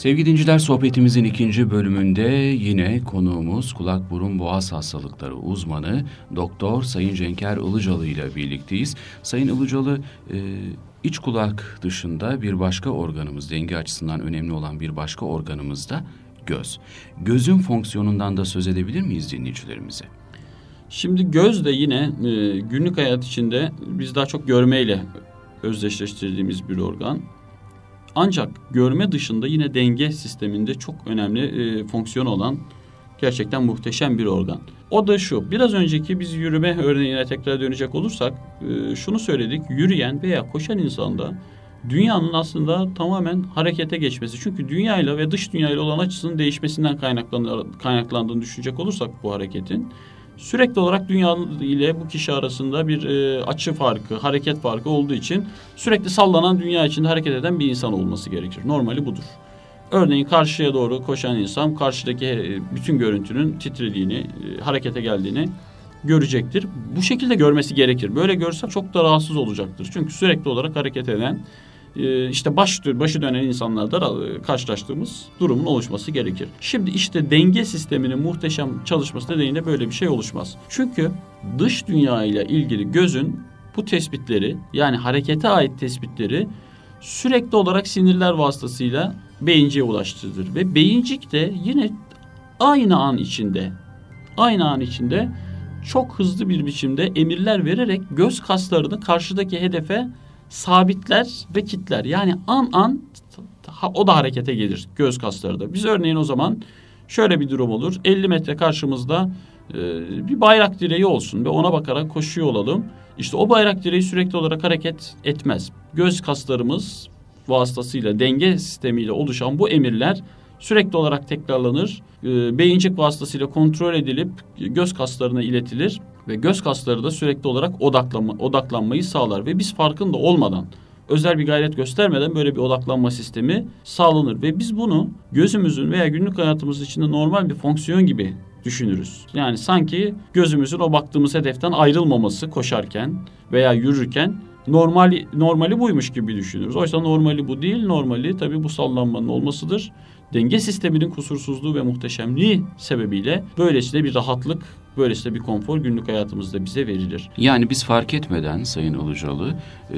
Sevgili dinciler, sohbetimizin ikinci bölümünde yine konuğumuz kulak burun boğaz hastalıkları uzmanı Doktor Sayın Cenker Ilıcalı ile birlikteyiz. Sayın Ilıcalı, iç kulak dışında bir başka organımız, denge açısından önemli olan bir başka organımız da göz. Gözün fonksiyonundan da söz edebilir miyiz dinleyicilerimize? Şimdi göz de yine günlük hayat içinde biz daha çok görmeyle özdeşleştirdiğimiz bir organ. Ancak görme dışında yine denge sisteminde çok önemli fonksiyon olan gerçekten muhteşem bir organ. O da şu, biraz önceki biz yürüme örneğine tekrar dönecek olursak şunu söyledik, yürüyen veya koşan insanda dünyanın aslında tamamen harekete geçmesi. Çünkü dünyayla ve dış dünyayla olan açısının değişmesinden kaynaklandığını düşünecek olursak bu hareketin, sürekli olarak dünya ile bu kişi arasında bir açı farkı, hareket farkı olduğu için sürekli sallanan dünya içinde hareket eden bir insan olması gerekir. Normali budur. Örneğin karşıya doğru koşan insan karşıdaki bütün görüntünün titrediğini, harekete geldiğini görecektir. Bu şekilde görmesi gerekir. Böyle görse çok da rahatsız olacaktır. Çünkü sürekli olarak hareket eden, işte başı dönen insanlarda karşılaştığımız durumun oluşması gerekir. Şimdi işte denge sisteminin muhteşem çalışması nedeniyle böyle bir şey oluşmaz. Çünkü dış dünya ile ilgili gözün bu tespitleri, yani harekete ait tespitleri sürekli olarak sinirler vasıtasıyla beyinciğe ulaştırılır. Ve beyincik de yine aynı an içinde çok hızlı bir biçimde emirler vererek göz kaslarını karşıdaki hedefe sabitler ve kitler. Yani an o da harekete gelir göz kasları da. Biz örneğin o zaman şöyle bir durum olur. 50 metre karşımızda bir bayrak direği olsun ve ona bakarak koşuyor olalım. İşte o bayrak direği sürekli olarak hareket etmez. Göz kaslarımız vasıtasıyla, denge sistemiyle oluşan bu emirler sürekli olarak tekrarlanır. Beyincik vasıtasıyla kontrol edilip göz kaslarına iletilir ve göz kasları da sürekli olarak odaklanmayı sağlar ve biz farkında olmadan, özel bir gayret göstermeden böyle bir odaklanma sistemi sağlanır ve biz bunu gözümüzün veya günlük hayatımız içinde normal bir fonksiyon gibi düşünürüz. Yani sanki gözümüzün o baktığımız hedeften ayrılmaması koşarken veya yürürken normali buymuş gibi düşünürüz. Oysa normali bu değil. Normali tabii bu sallanmanın olmasıdır. Denge sisteminin kusursuzluğu ve muhteşemliği sebebiyle böylesine bir rahatlık, böylesine bir konfor günlük hayatımızda bize verilir. Yani biz fark etmeden Sayın Ilıcalı,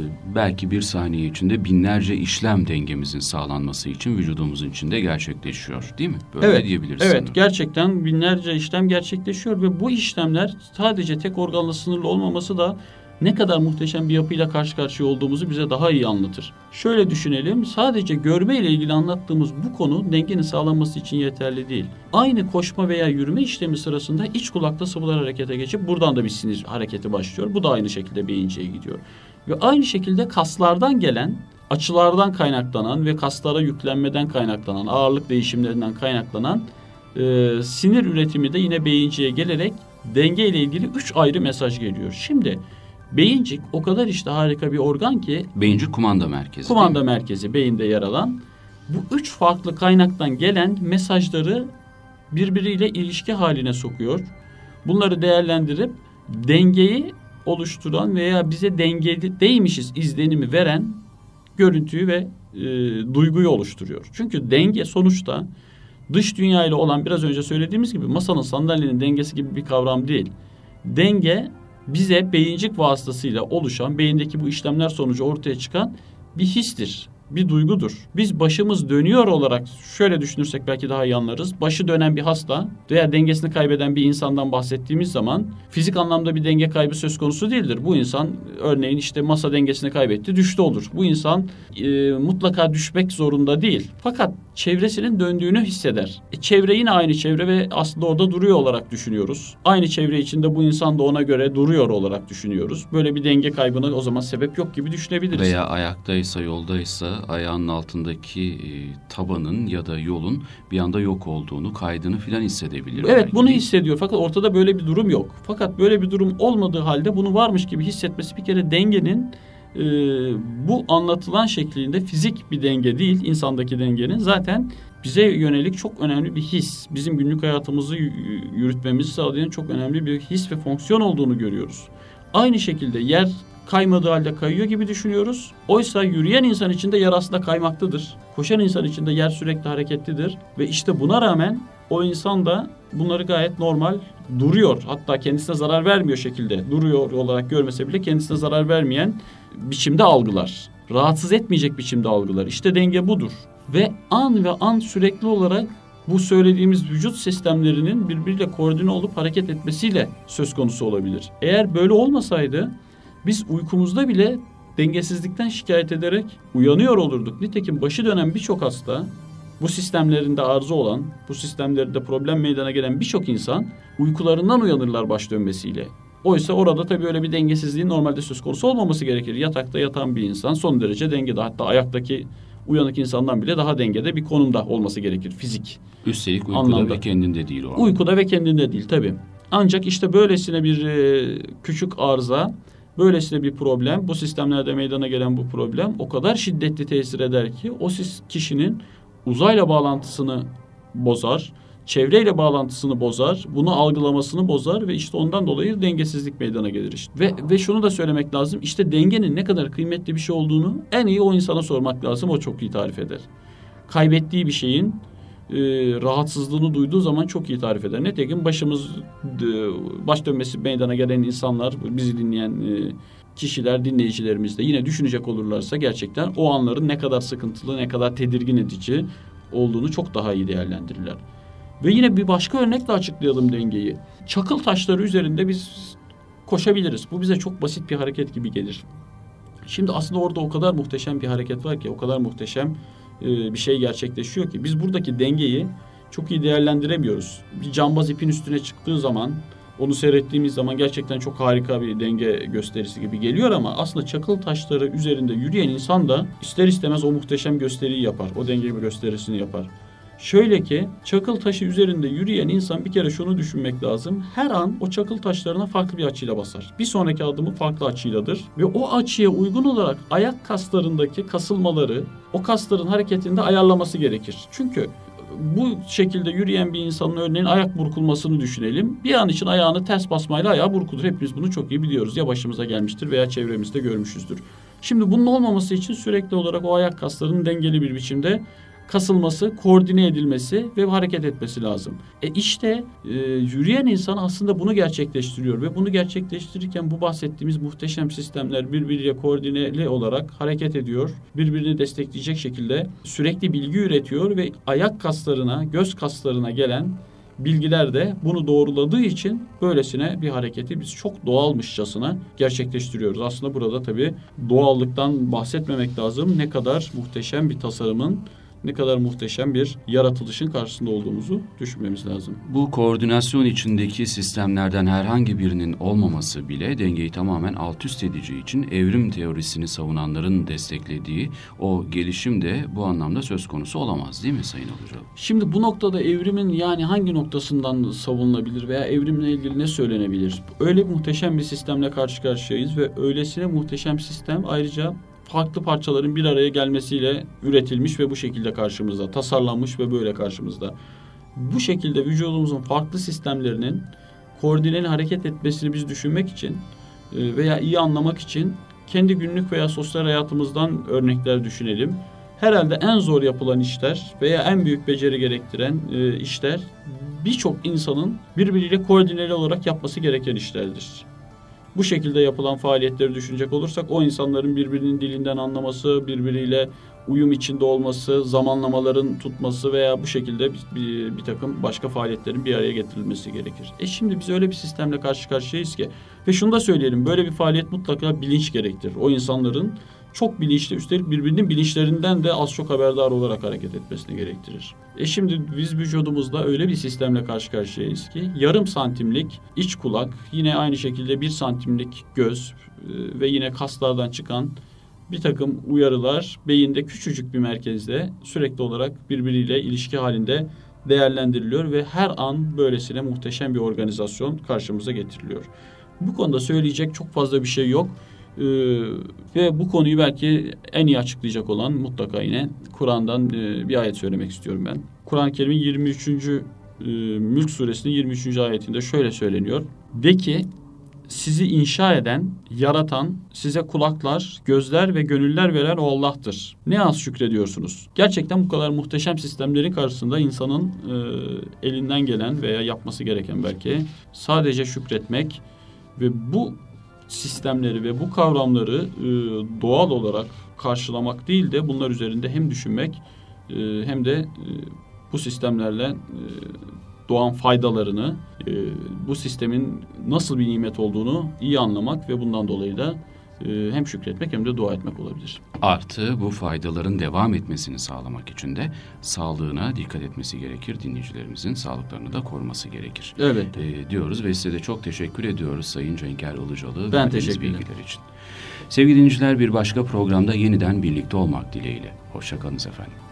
belki bir saniye içinde binlerce işlem dengemizin sağlanması için vücudumuzun içinde gerçekleşiyor, değil mi? Böyle diyebiliriz. Evet, sanırım. Gerçekten binlerce işlem gerçekleşiyor ve bu işlemler sadece tek organla sınırlı olmaması da ne kadar muhteşem bir yapıyla karşı karşıya olduğumuzu bize daha iyi anlatır. Şöyle düşünelim, sadece görme ile ilgili anlattığımız bu konu dengenin sağlanması için yeterli değil. Aynı koşma veya yürüme işlemi sırasında iç kulakta sıvılar harekete geçip buradan da bir sinir hareketi başlıyor. Bu da aynı şekilde beyinciye gidiyor. Ve aynı şekilde kaslardan gelen, açılardan kaynaklanan ve kaslara yüklenmeden kaynaklanan, ağırlık değişimlerinden kaynaklanan sinir üretimi de yine beyinciye gelerek denge ile ilgili 3 ayrı mesaj geliyor. Şimdi beyincik o kadar işte harika bir organ ki. Beyincik kumanda merkezi. Kumanda merkezi beyinde yer alan. Bu 3 farklı kaynaktan gelen mesajları birbiriyle ilişki haline sokuyor. Bunları değerlendirip dengeyi oluşturan veya bize dengedeymişiz izlenimi veren görüntüyü ve duyguyu oluşturuyor. Çünkü denge sonuçta dış dünya ile olan, biraz önce söylediğimiz gibi, masanın sandalyenin dengesi gibi bir kavram değil. Denge bize beyincik vasıtasıyla oluşan, beyindeki bu işlemler sonucu ortaya çıkan bir histir, bir duygudur. Biz başımız dönüyor olarak şöyle düşünürsek belki daha iyi anlarız. Başı dönen bir hasta veya dengesini kaybeden bir insandan bahsettiğimiz zaman fizik anlamda bir denge kaybı söz konusu değildir. Bu insan örneğin işte masa dengesini kaybetti, düştü olur. Bu insan mutlaka düşmek zorunda değil. Fakat çevresinin döndüğünü hisseder. Çevre yine aynı çevre ve aslında orada duruyor olarak düşünüyoruz. Aynı çevre içinde bu insan da ona göre duruyor olarak düşünüyoruz. Böyle bir denge kaybına o zaman sebep yok gibi düşünebiliriz. Veya ayaktaysa, yoldaysa ayağının altındaki tabanın ya da yolun bir anda yok olduğunu, kaydını filan hissedebilir. Evet, belki. bunu hissediyor fakat ortada böyle bir durum yok. Fakat böyle bir durum olmadığı halde bunu varmış gibi hissetmesi bir kere dengenin bu anlatılan şeklinde fizik bir denge değil, insandaki dengenin zaten bize yönelik çok önemli bir his. Bizim günlük hayatımızı yürütmemizi sağlayan çok önemli bir his ve fonksiyon olduğunu görüyoruz. Aynı şekilde yer kaymadığı halde kayıyor gibi düşünüyoruz. Oysa yürüyen insan için de yer aslında kaymaktadır. Koşan insan için de yer sürekli hareketlidir. Ve işte buna rağmen o insan da bunları gayet normal duruyor. Hatta kendisine zarar vermiyor şekilde duruyor olarak görmese bile kendisine zarar vermeyen biçimde algılar. Rahatsız etmeyecek biçimde algılar. İşte denge budur. Ve an ve an sürekli olarak bu söylediğimiz vücut sistemlerinin birbiriyle koordine olup hareket etmesiyle söz konusu olabilir. Eğer böyle olmasaydı biz uykumuzda bile dengesizlikten şikayet ederek uyanıyor olurduk. Nitekim başı dönen birçok hasta, bu sistemlerinde arıza olan, bu sistemlerinde problem meydana gelen birçok insan uykularından uyanırlar baş dönmesiyle. Oysa orada tabii öyle bir dengesizliğin normalde söz konusu olmaması gerekir. Yatakta yatan bir insan son derece dengede, hatta ayaktaki uyanık insandan bile daha dengede bir konumda olması gerekir fizik. Üstelik uykuda anlamda. Ve kendinde değil o. Uykuda ve kendinde değil tabii. Ancak işte böylesine bir küçük arıza, böylesine bir problem, bu sistemlerde meydana gelen bu problem o kadar şiddetli tesir eder ki o kişinin uzayla bağlantısını bozar, çevreyle bağlantısını bozar, bunu algılamasını bozar ve işte ondan dolayı dengesizlik meydana gelir işte. Ve şunu da söylemek lazım, işte dengenin ne kadar kıymetli bir şey olduğunu en iyi o insana sormak lazım, o çok iyi tarif eder. Kaybettiği bir şeyin rahatsızlığını duyduğu zaman çok iyi tarif eder. Nitekim baş dönmesi meydana gelen insanlar, bizi dinleyen kişiler, dinleyicilerimiz de yine düşünecek olurlarsa gerçekten o anların ne kadar sıkıntılı, ne kadar tedirgin edici olduğunu çok daha iyi değerlendirirler. Ve yine bir başka örnekle açıklayalım dengeyi. Çakıl taşları üzerinde biz koşabiliriz. Bu bize çok basit bir hareket gibi gelir. Şimdi aslında orada o kadar muhteşem bir hareket var ki, o kadar muhteşem bir şey gerçekleşiyor ki biz buradaki dengeyi çok iyi değerlendiremiyoruz. Bir cambaz ipin üstüne çıktığı zaman, onu seyrettiğimiz zaman gerçekten çok harika bir denge gösterisi gibi geliyor ama aslında çakıl taşları üzerinde yürüyen insan da ister istemez o muhteşem gösteriyi yapar. O denge gösterisini yapar. Şöyle ki çakıl taşı üzerinde yürüyen insan bir kere şunu düşünmek lazım. Her an o çakıl taşlarına farklı bir açıyla basar. Bir sonraki adımı farklı açıyladır. Ve o açıya uygun olarak ayak kaslarındaki kasılmaları o kasların hareketinde ayarlaması gerekir. Çünkü bu şekilde yürüyen bir insanın örneğin ayak burkulmasını düşünelim. Bir an için ayağını ters basmayla ayağı burkulur. Hepimiz bunu çok iyi biliyoruz. Ya başımıza gelmiştir veya çevremizde görmüşüzdür. Şimdi bunun olmaması için sürekli olarak o ayak kaslarının dengeli bir biçimde kasılması, koordine edilmesi ve hareket etmesi lazım. İşte yürüyen insan aslında bunu gerçekleştiriyor ve bunu gerçekleştirirken bu bahsettiğimiz muhteşem sistemler birbiriyle koordineli olarak hareket ediyor. Birbirini destekleyecek şekilde sürekli bilgi üretiyor ve ayak kaslarına, göz kaslarına gelen bilgiler de bunu doğruladığı için böylesine bir hareketi biz çok doğalmışçasına gerçekleştiriyoruz. Aslında burada tabii doğallıktan bahsetmemek lazım. Ne kadar muhteşem bir tasarımın, ne kadar muhteşem bir yaratılışın karşısında olduğumuzu düşünmemiz lazım. Bu koordinasyon içindeki sistemlerden herhangi birinin olmaması bile dengeyi tamamen alt üst edeceği için evrim teorisini savunanların desteklediği o gelişim de bu anlamda söz konusu olamaz değil mi Sayın Ilıcalı? Şimdi bu noktada evrimin yani hangi noktasından savunulabilir veya evrimle ilgili ne söylenebilir? Öyle muhteşem bir sistemle karşı karşıyayız ve öylesine muhteşem sistem ayrıca farklı parçaların bir araya gelmesiyle üretilmiş ve bu şekilde karşımızda, tasarlanmış ve böyle karşımızda. Bu şekilde vücudumuzun farklı sistemlerinin koordineli hareket etmesini biz düşünmek için veya iyi anlamak için kendi günlük veya sosyal hayatımızdan örnekler düşünelim. Herhalde en zor yapılan işler veya en büyük beceri gerektiren işler birçok insanın birbiriyle koordineli olarak yapması gereken işlerdir. Bu şekilde yapılan faaliyetleri düşünecek olursak o insanların birbirinin dilinden anlaması, birbiriyle uyum içinde olması, zamanlamaların tutması veya bu şekilde bir takım başka faaliyetlerin bir araya getirilmesi gerekir. Şimdi biz öyle bir sistemle karşı karşıyayız ki ve şunu da söyleyelim, böyle bir faaliyet mutlaka bilinç gerektirir. O insanların çok bilinçli, üstelik birbirinin bilinçlerinden de az çok haberdar olarak hareket etmesini gerektirir. Şimdi biz vücudumuzda öyle bir sistemle karşı karşıyayız ki yarım santimlik iç kulak, yine aynı şekilde 1 santimlik göz ve yine kaslardan çıkan bir takım uyarılar beyinde küçücük bir merkezde sürekli olarak birbiriyle ilişki halinde değerlendiriliyor ve her an böylesine muhteşem bir organizasyon karşımıza getiriliyor. Bu konuda söyleyecek çok fazla bir şey yok. Ve bu konuyu belki en iyi açıklayacak olan mutlaka yine Kur'an'dan bir ayet söylemek istiyorum ben. Kur'an-ı Kerim'in 23. Mülk suresinin 23. ayetinde şöyle söyleniyor. De ki sizi inşa eden, yaratan, size kulaklar, gözler ve gönüller veren o Allah'tır. Ne az şükrediyorsunuz? Gerçekten bu kadar muhteşem sistemlerin karşısında insanın elinden gelen veya yapması gereken belki sadece şükretmek ve bu sistemleri ve bu kavramları doğal olarak karşılamak değil de bunlar üzerinde hem düşünmek hem de bu sistemlerle doğan faydalarını, bu sistemin nasıl bir nimet olduğunu iyi anlamak ve bundan dolayı da hem şükretmek hem de dua etmek olabilir. Artı bu faydaların devam etmesini sağlamak için de sağlığına dikkat etmesi gerekir. Dinleyicilerimizin sağlıklarını da koruması gerekir. Evet. Diyoruz ve size de çok teşekkür ediyoruz Sayın Cenker Ilıcalı. Ben teşekkür ederim. Bilgiler için. Sevgili dinleyiciler, bir başka programda yeniden birlikte olmak dileğiyle. Hoşça kalınız efendim.